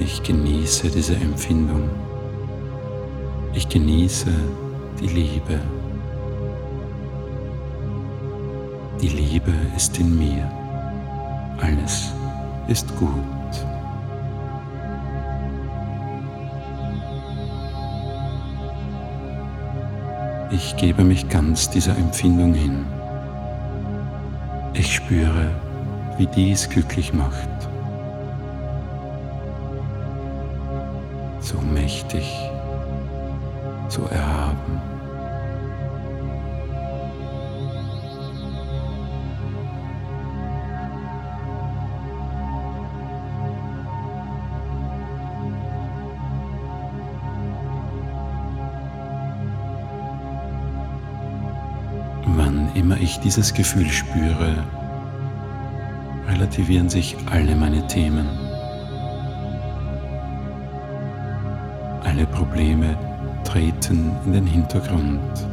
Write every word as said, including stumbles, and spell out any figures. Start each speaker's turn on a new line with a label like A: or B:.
A: Ich genieße diese Empfindung. Ich genieße die Liebe. Die Liebe ist in mir. Alles ist gut. Ich gebe mich ganz dieser Empfindung hin. Ich spüre, wie dies glücklich macht. So mächtig, so erhaben. Wann immer ich dieses Gefühl spüre, relativieren sich alle meine Themen. Alle Probleme treten in den Hintergrund.